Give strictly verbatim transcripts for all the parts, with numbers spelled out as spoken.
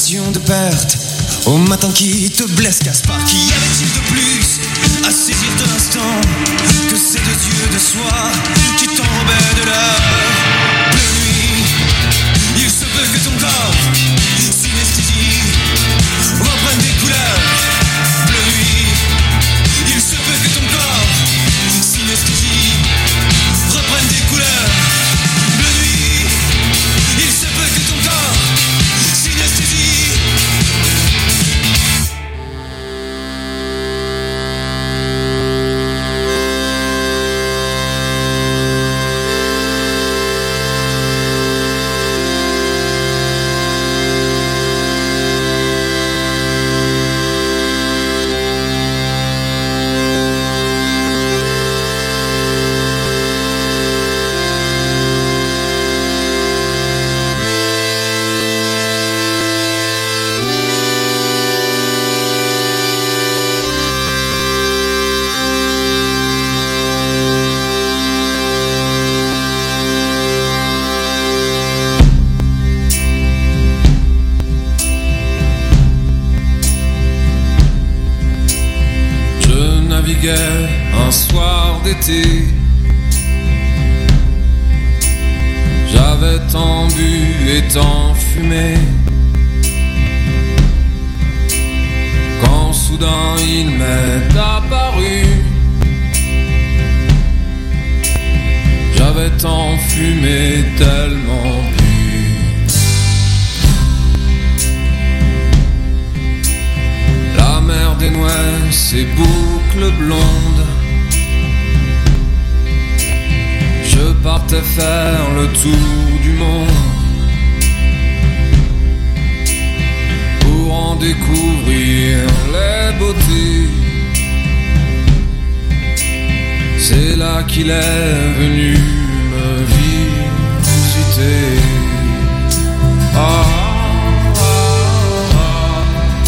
sensation de perte au matin qui te blesse, Gaspard. Qu'y avait-il de plus à saisir de l'instant que ces deux yeux de soie qui t'enrobaient de l'heure? Bleue nuit, il se peut que ton corps, synesthésie, reprenne des couleurs. Bleue nuit, il se peut que ton corps, synesthésie, reprenne des couleurs. Bleue nuit, il se peut que ton corps, synesthésie. Un soir d'été, j'avais tant bu et tant fumé, quand soudain il m'est apparu. J'avais tant fumé, tellement bu. La mer dénouait ses boucles blondes. Je partais faire le tour du monde pour en découvrir les beautés. C'est là qu'il est venu me visiter. Ah, ah, ah.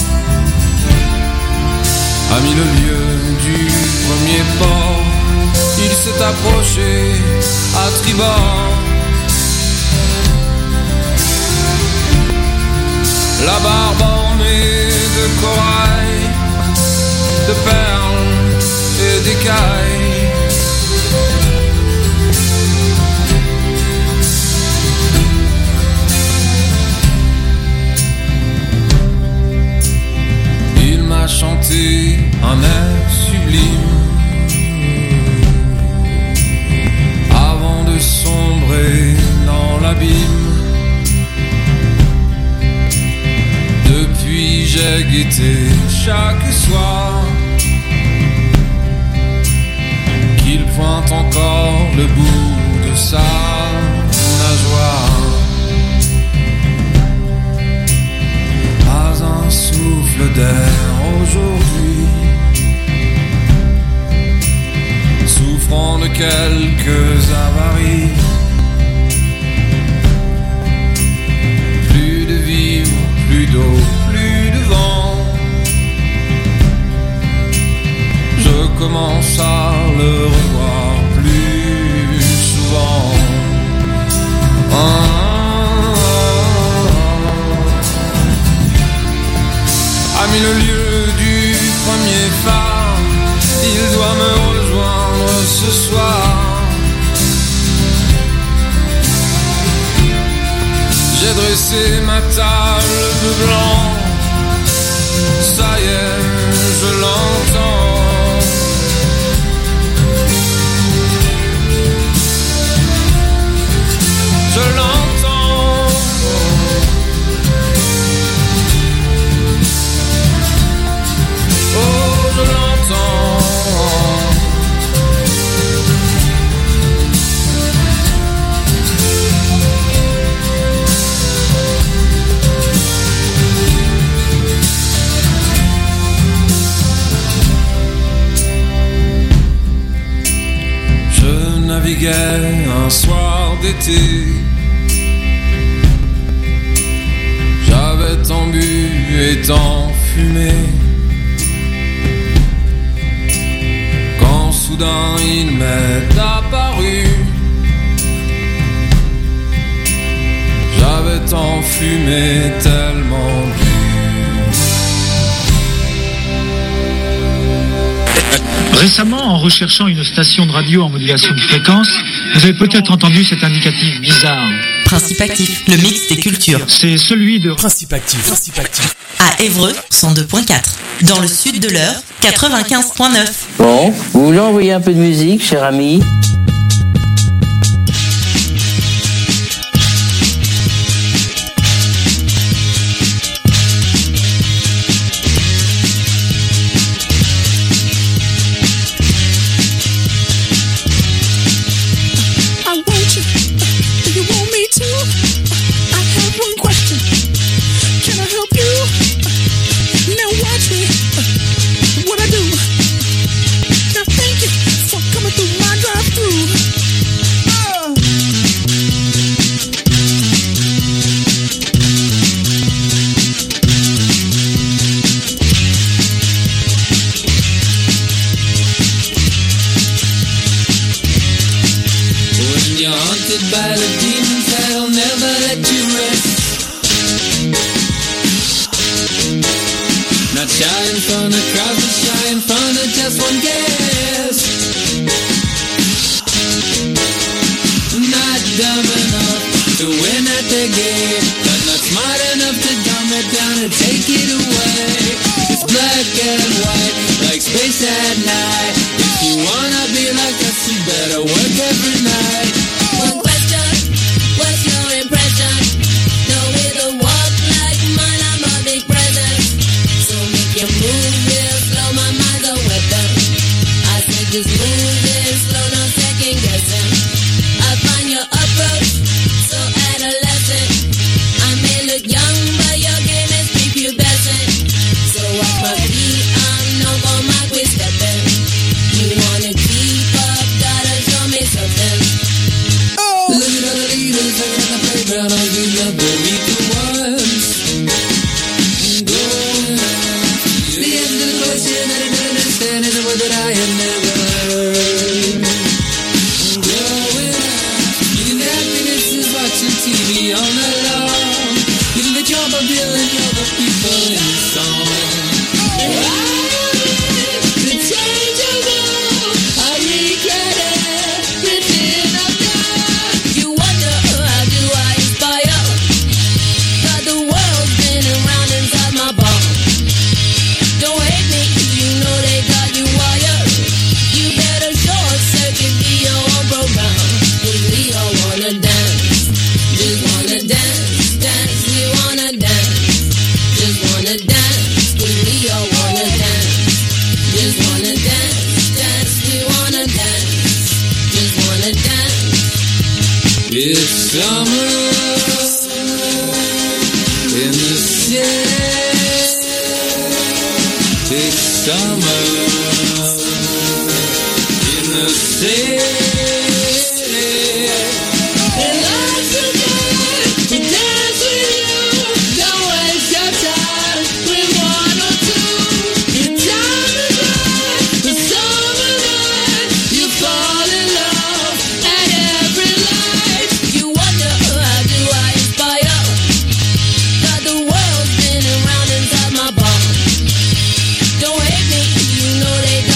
A mis le lieu du premier port. Il s'est approché à tribord. La barbe ornée de corail, de perles et d'écailles. Il m'a chanté un air sublime sombrer dans l'abîme. Depuis j'ai guetté chaque soir qu'il pointe encore le bout de sa nageoire. Pas un souffle d'air aujourd'hui, souffrant de quelques avaries. Plus de vivre, plus d'eau, plus de vent. Je commence à le revoir plus souvent. Ah, ah, ah. A mis le lieu du premier phare. Il doit me rejoindre ce soir. J'ai dressé ma table de blanc. Ça y est, je l'entends. Je l'entends. Oh, je l'entends. Je naviguais un soir d'été. J'avais tant bu et tant fumé, quand soudain il m'est apparu. J'avais tant fumé, tellement bu. Récemment, en recherchant une station de radio en modulation de fréquence, vous avez peut-être entendu cet indicatif bizarre. Principe Actif, le mix des cultures. C'est celui de Principe Actif. Principe Actif. À Évreux, cent deux virgule quatre. Dans le sud de l'Eure, quatre-vingt-quinze virgule neuf. Bon, vous voulez envoyer un peu de musique, cher ami ? Don't hate me, you know they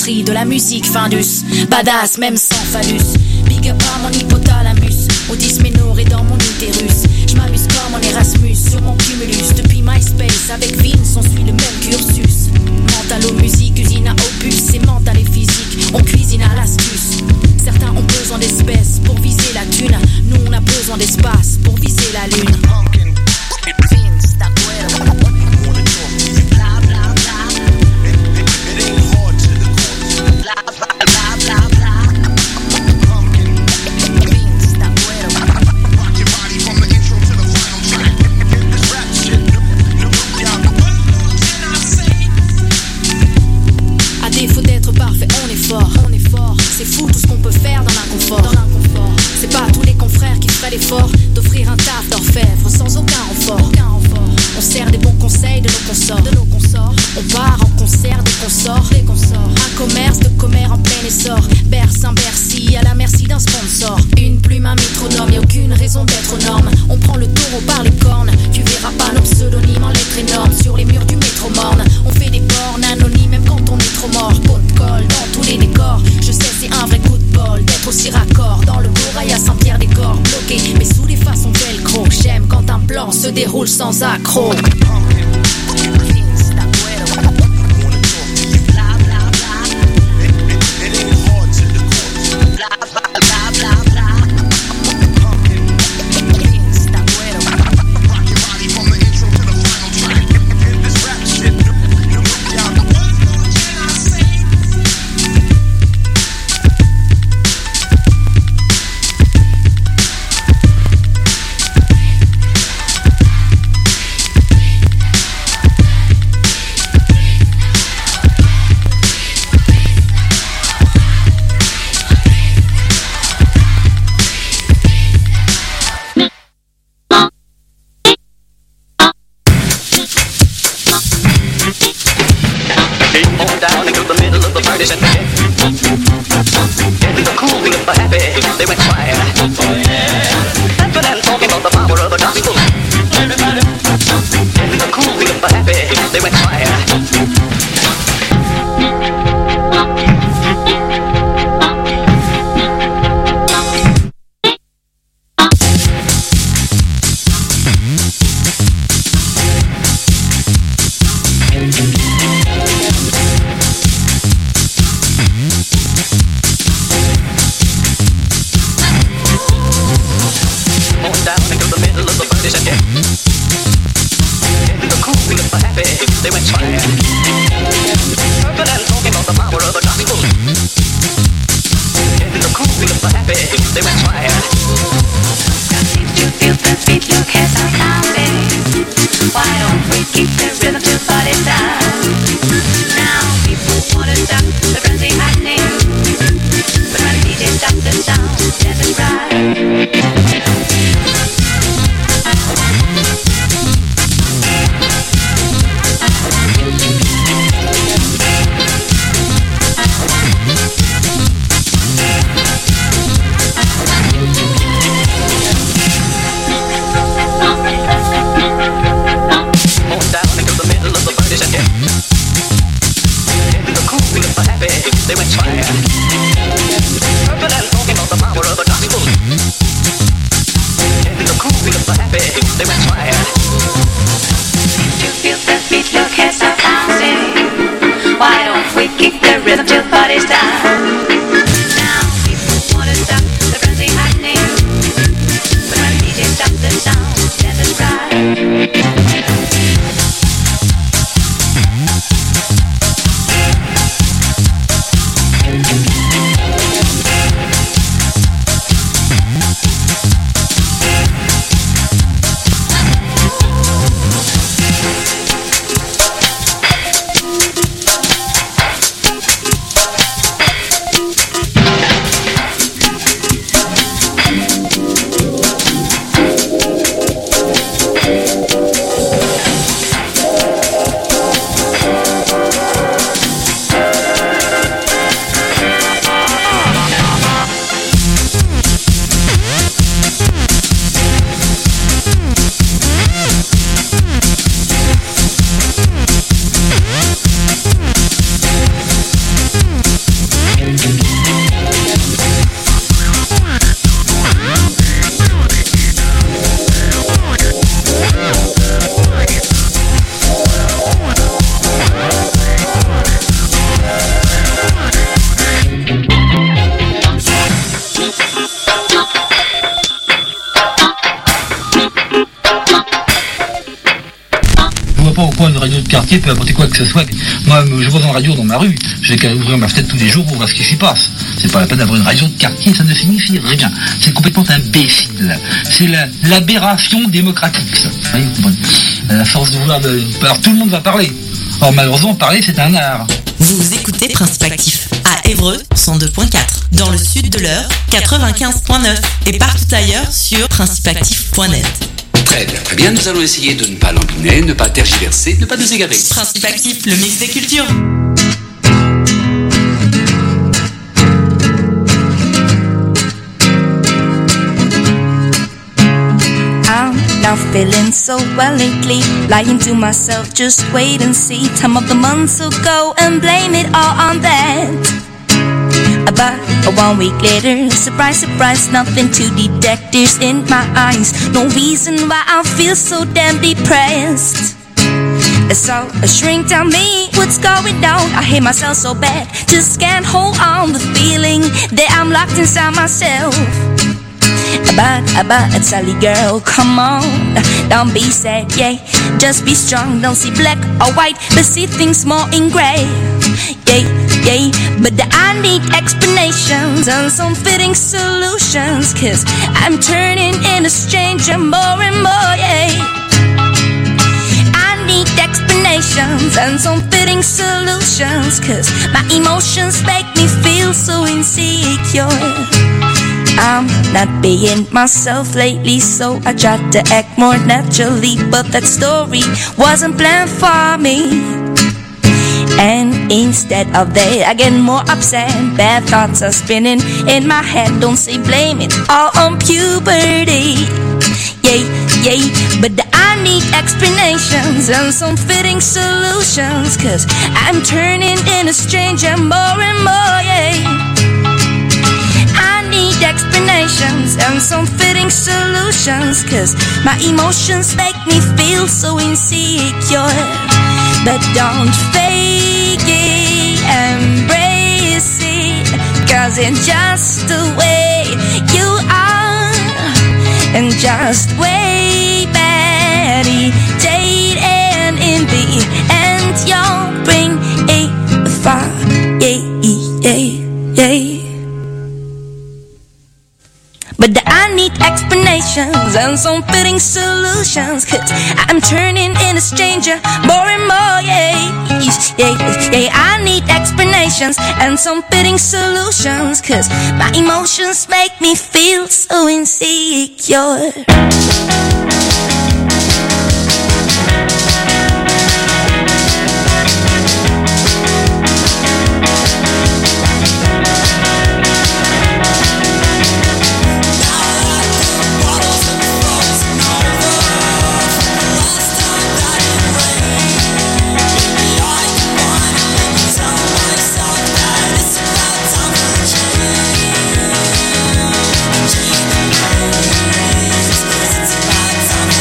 l'industrie de la musique Findus. Badass même sans phallus. Big up à mon hypothalamus, au dysménorrhée dans mon utérus. Je m'amuse comme en Erasmus sur mon cumulus. Depuis MySpace avec Vince on suit le même cursus. Mental aux musiques, usine à opus. C'est mental et physique, on cuisine à l'astuce. Certains ont besoin d'espèces pour viser la thune. Nous on a besoin d'espace pour viser la lune. Vince, ta cuero. Bla bla bla. It ain't hard to the core. Bla bla bla bla bla. Vince, ta cuero. Rock your body from the intro to the final track. This rap shit, no doubt. À défaut d'être parfait, on est fort. On est fort. C'est fou tout ce qu'on peut faire dans l'inconfort. Dans l'inconfort. C'est pas tous les confrères qui feraient l'effort d'offrir un taf d'orfèvre sans aucun renfort. Aucun renfort. On sert des bons conseils de nos consorts. De nos consorts. On part en concert des consorts. Des consorts. Un commerce de commère en plein essor. Berce un Bercy à la merci d'un sponsor. Une plume, un métronome, y'a aucune raison d'être aux normes. On prend le taureau par les cornes. Tu verras pas nos pseudonymes en lettres énormes sur les murs du métro morne. On fait des bornes anonymes même quand on est trop mort. Pot de colle dans tous les décors. Je sais c'est un vrai coup de bol d'être aussi raccord. Dans le Corail à Saint-Pierre-des-Corps bloqué, mais sous des façons velcro. J'aime quand un plan se déroule sans accroc. voir une radio de quartier peut apporter quoi que ce soit. Moi, je vois une radio dans ma rue, je vais qu'à ouvrir ma fenêtre tous les jours pour voir ce qui s'y passe. C'est pas la peine d'avoir une radio de quartier, ça ne signifie rien. C'est complètement imbécile. C'est la, l'aberration démocratique, ça. Oui, vous comprenez. À force de vouloir... De... Alors tout le monde va parler. Or malheureusement, parler, c'est un art. Vous écoutez Principe Actif à Évreux cent deux point quatre, dans le sud de l'Eure quatre-vingt-quinze point neuf et partout ailleurs sur principe actif point net. Très bien, très bien, nous allons essayer de ne pas lambiner, ne pas tergiverser, ne pas nous égarer. Principe Actif, le mix des cultures. Not feeling so well lately, lying to myself, just wait and see. Time of the months will go and blame it all on that. About one week later, surprise, surprise, nothing to detect, tears in my eyes. No reason why I feel so damn depressed. So a shrink tell me what's going on. I hate myself so bad, just can't hold on the feeling that I'm locked inside myself. But, but, Sally girl, come on, don't be sad, yeah. Just be strong, don't see black or white, but see things more in gray. Yeah, yeah, but I need explanations and some fitting solutions, cause I'm turning into a stranger more and more, yeah. I need explanations and some fitting solutions, cause my emotions make me feel so insecure. I'm not being myself lately, so I tried to act more naturally, but that story wasn't planned for me. And instead of that, I get more upset. Bad thoughts are spinning in my head. Don't say blame it all on puberty. Yeah, yeah, but I need explanations and some fitting solutions, cause I'm turning into a stranger more and more, yeah. Explanations and some fitting solutions, cause my emotions make me feel so insecure. But don't fake it, embrace it, cause it's just the way you are. And just way meditate, and in the end you'll bring a fire. Yeah, yeah, yeah. But I need explanations and some fitting solutions, cause I'm turning into a stranger more and more, yeah. Yeah, yeah, I need explanations and some fitting solutions, cause my emotions make me feel so insecure. It's about time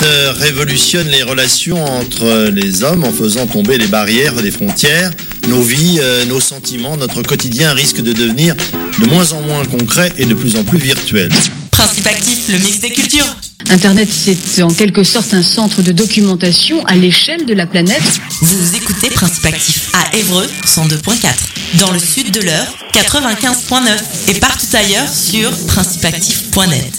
révolutionne les relations entre les hommes en faisant tomber les barrières des frontières. Nos vies, euh, nos sentiments, notre quotidien risque de devenir de moins en moins concret et de plus en plus virtuel. Principe Actif, le mix des cultures. Internet, c'est en quelque sorte un centre de documentation à l'échelle de la planète. Vous écoutez Principe Actif à Évreux, cent deux point quatre. Dans le sud de l'Eure, quatre-vingt-quinze point neuf. Et partout ailleurs sur principe actif point net.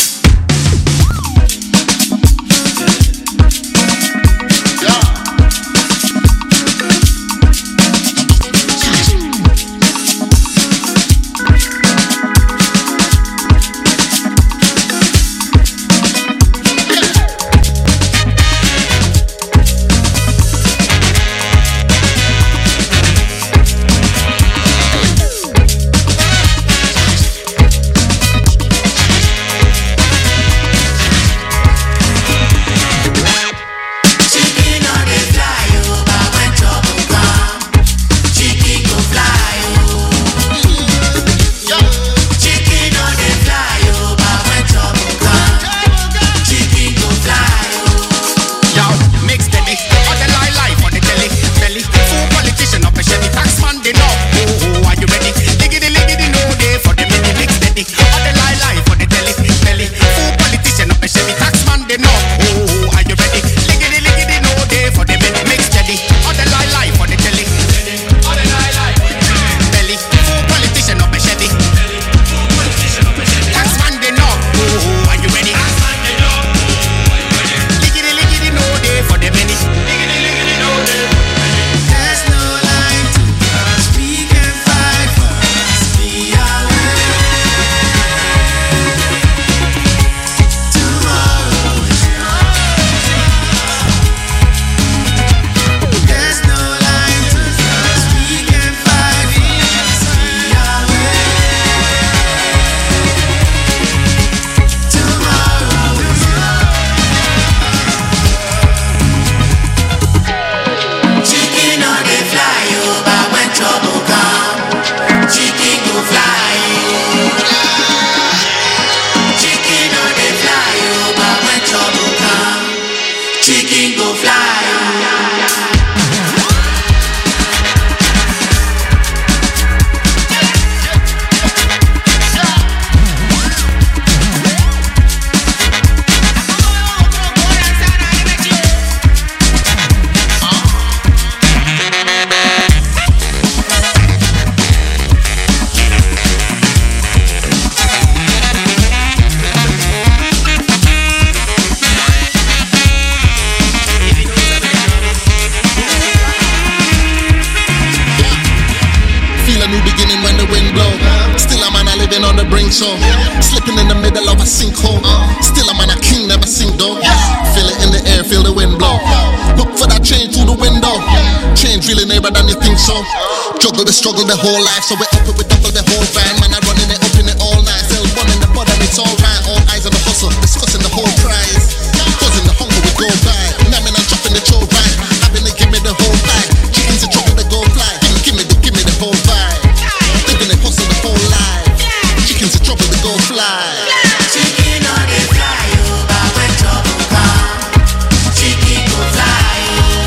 so slipping in the middle of a sinkhole. Still I'm on a king, never sink though. Feel it in the air, feel the wind blow. Look for that change through the window. Change really nearer than you think so. Juggle the struggle the whole life, so we up it, we double the whole grind. Man, I running it up in it all night. Still running the bottom, it's alright. All eyes on the hustle, discussing the whole prize. Causing the hunger we go by. Namming and dropping the chow right. Having to give me the whole bag. Chickens in trouble, they go fly. Give me the, give me the whole vibe. Thinking they hustle the whole life. Chickens in trouble, they go fly. Chicken on the fly over when trouble come. Chicken go fly.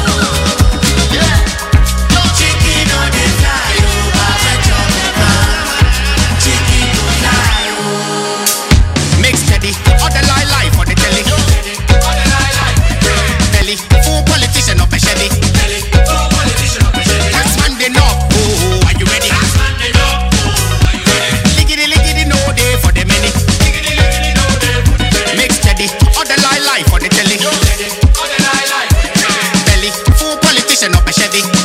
Yeah. Chicken on the fly over when trouble come. Chicken go fly. Make steady, all the lie lie for the telly. All the lie lie. Belly, full politician up a shelly. Belly, full politician up a shelly. Tax man they know. Oh, are you ready? Tax man they know. Oh, are you ready? Liggity liggity no day for the many. Liggity liggity no day for the many. Make steady, all the lie lie for the telly. All the lie lie. Belly, full politician up a shelly.